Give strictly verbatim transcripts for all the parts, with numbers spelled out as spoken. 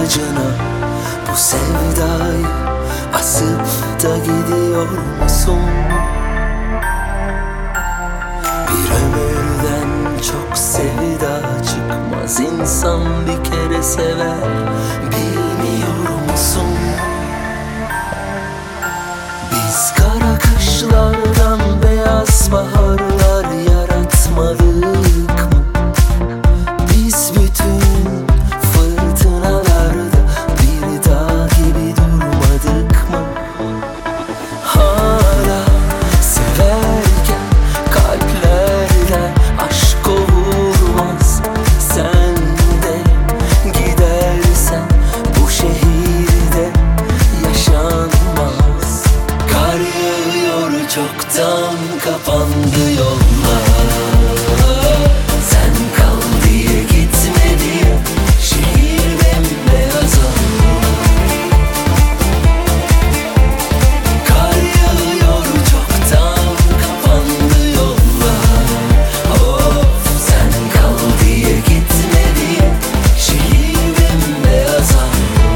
ağacına bu sevdayı asıp da gidiyor musun? Bir ömürden çok sevda çıkmaz, insan bir kere sever, bilmiyor musun? Biz kara kışlardan beyaz baharlar yaratmadık mı? Biz bütün fırtınalarda bir dağ gibi durmadık mı? Hala severken kalplerden aşk kovulmaz. Sen de gidersen bu şehirde yaşanmaz. Kar yağıyor, çoktan kapandı yollar. Sen kal diye gitme diye şehir bembeyaz oldu. Kar yağıyor, çoktan kapandı yollar. Of, sen kal diye gitme diye şehir bembeyaz oldu.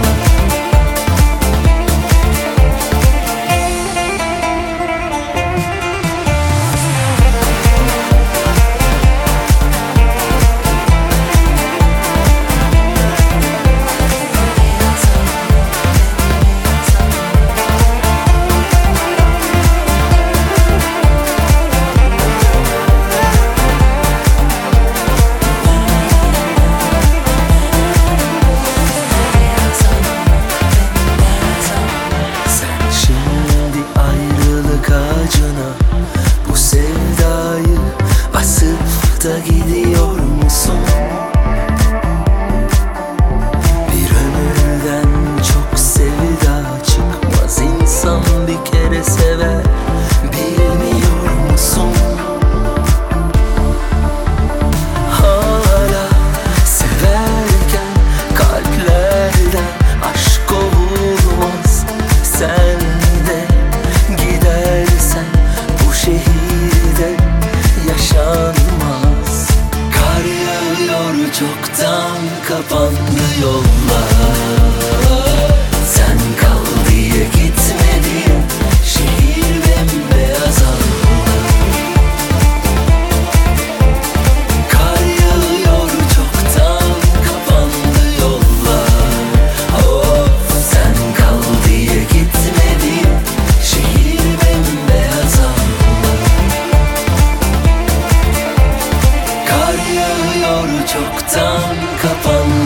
Sen şimdi ayrılık ağacına bu sevdayı asıp da gidiyor musun? Bir ömürden çok sevda çıkmaz, insan bir kere sever, bilmiyor musun? Hala severken kalplerden aşk kovulmaz. Sen de gidersen bu şehirde yaşanmaz. Kar yağıyor, çoktan kapandı yollar. Sen kal diye gitme diye şehir bembeyaz oldu. Kar yağıyor, çoktan kapandı yollar. Of, sen kal diye gitme diye şehir bembeyaz oldu. Kar yağıyor, çoktan kapandı